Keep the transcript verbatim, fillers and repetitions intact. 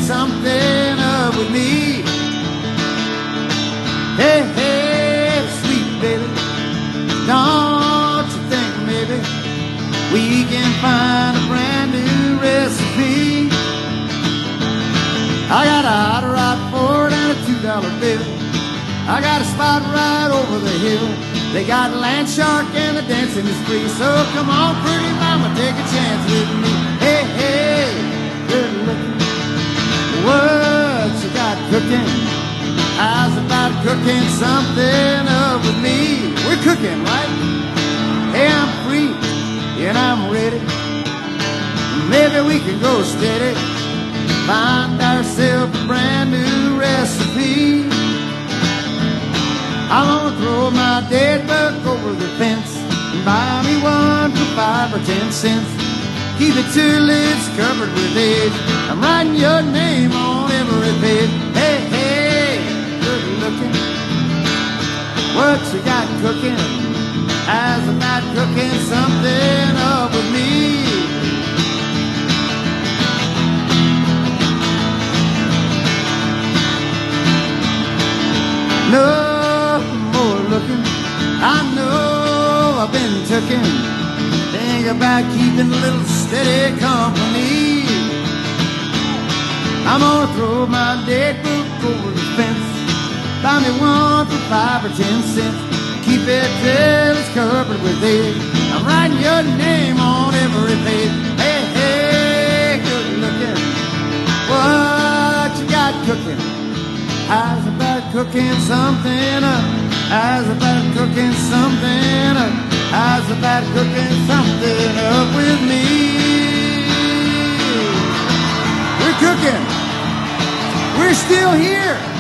something up with me. Hey, hey, sweet baby, don't you think maybe we can find a brand new recipe? I got a hot rod Ford and a two dollar bill. I got a spot right over the hill. They got Land Shark and the dancing is free. So come on, pretty mama, take a chance with me. Hey, hey, good looking, what you got cooking? How's about cooking something up with me? We're cooking, right? Hey, I'm free and I'm ready. Maybe we can go steady, find ourselves a brand new recipe. I'm gonna throw my dead buck over the fence and buy me one for five or ten cents. Keep it two lips covered with age. I'm writing your name on every page. Hey, hey, good looking, what you got cooking? How's about cooking something up with me? No more looking, I know I've been tooken. Think about keeping a little steady company. I'm gonna throw my dead book over the fence, buy me one for five or ten cents. Keep it till it's covered with age. I'm writing your name on every page. Hey, hey, good looking, what you got cooking? How's about cooking something up? How's about cooking something up? How's about cooking something up with me? We're cooking. We're still here.